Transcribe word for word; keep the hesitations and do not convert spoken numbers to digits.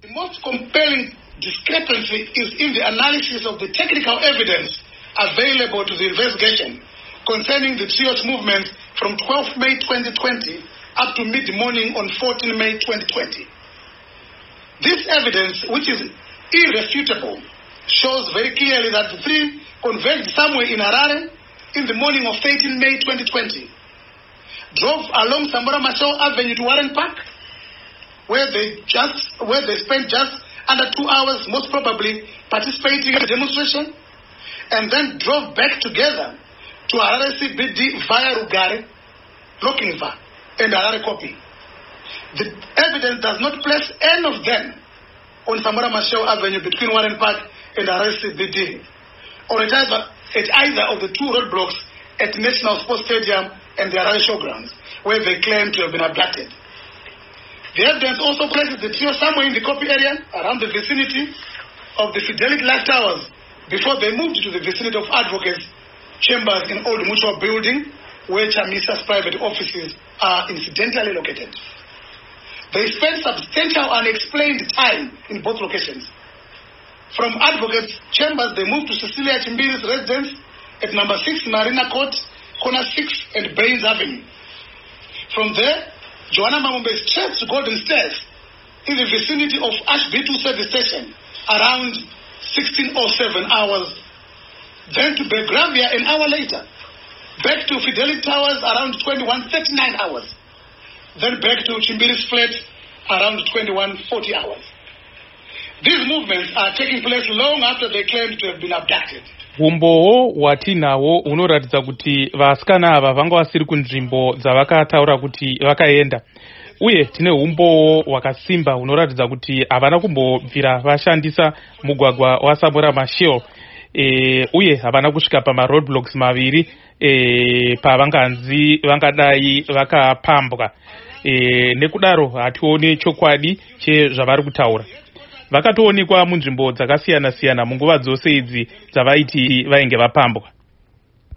The most compelling discrepancy is in the analysis of the technical evidence available to the investigation concerning the trio's movement from twelfth May twenty twenty up to mid-morning on fourteenth May twenty twenty. This evidence, which is irrefutable, shows very clearly that the three converged somewhere in Harare in the morning of thirteenth May twenty twenty, drove along Samora Machel Avenue to Warren Park, where they just where they spent just under two hours, most probably participating in the demonstration, and then drove back together to Harare C B D via Rugare, Lokingva, and Harare Kopi. The evidence does not place any of them on Samora Machel Avenue between Warren Park and Harare C B D, or at either, at either of the two roadblocks at National Sports Stadium and the Harare Showgrounds, where they claim to have been abducted. The evidence also places the trio somewhere in the Kopi area, around the vicinity of the Fidelity Life Towers, before they moved to the vicinity of Advocates Chambers in Old Mutual Building, where Chamisa's private offices are incidentally located. They spent substantial unexplained time in both locations. From Advocates Chambers, they moved to Cecilia Chimbiri's residence at number six Marina Court, corner six and Baines Avenue. From there, Joanna Mamumbe's trek to Golden Stairs in the vicinity of Ash B two service station around sixteen oh seven hours. Then to Belgravia an hour later. Back to Fidelity Towers around twenty-one thirty-nine hours. Then back to Chimbiri's flat around twenty-one forty hours. These movements are taking place long after they claimed to have been abducted. Umbowo watinawo unoratidza kuti vasikana ava vanga vasiri kunzvimbo dzavakataura kuti vakaenda, uye tine umbowo wakasimba unoratidza kuti havana kumbobvira vashandisa mugwagwa waSamora Machel, e, uye havana kusvika pamaroadblocks maviri e, pavanganzi vangadai vakapambwa. E, nekudaro hationi chokwadi chezvavari kutaura. Vakatoonekwa munzvimbo dzakasiyana siyana munguva dzose idzi dzavaiti vainge vapambwa.